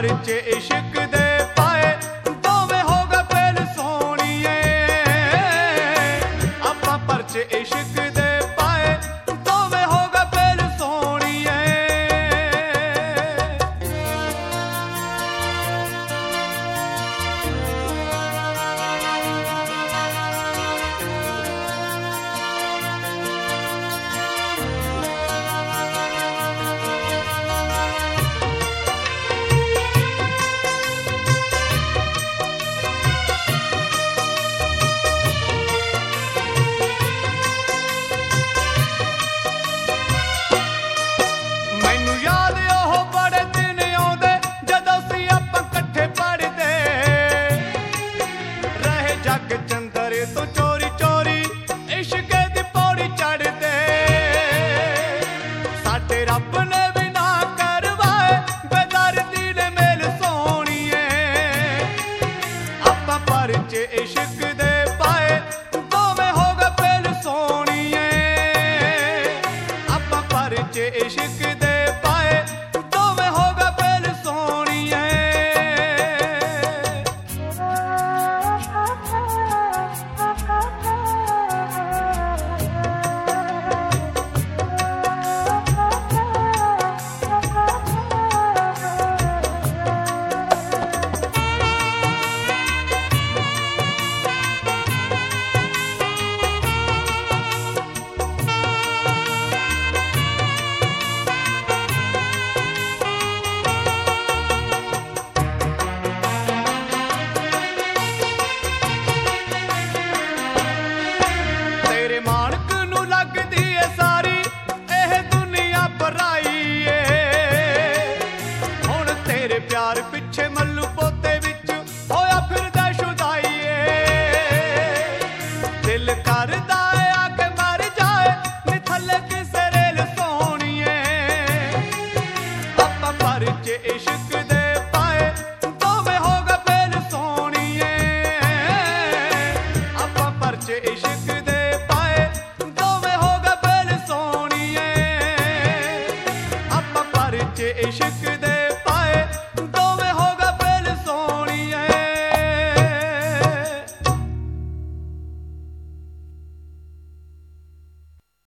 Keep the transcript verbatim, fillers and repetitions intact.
परचे इश्क दे पाए दोवें हो गए फेल सोहणीए आपां परचे इश्क दे पाए दोवें हो गए फेल सोहणीए। तो चोरी चोरी इश्क दी पौड़ी चढ़दे साडे रब ने भी ना करवाए बेदर्दी ने मेल सोहणीए आपां परचे इश्क दे पाए दोवें हो गए फेल सोहणीए आपां परचे इश्क दे पाए दोवें हो गए फेल सोहणीए। प्यार पिछे मल्लू पोते विच होया फिरदा शुदाईए दिल करदा है आके मर जाए नी थल्ले किसे रेल सोहणीए आपां परचे इश्क दे पाए दोवें हो गए फेल सोहणीए आपां परचे इश्क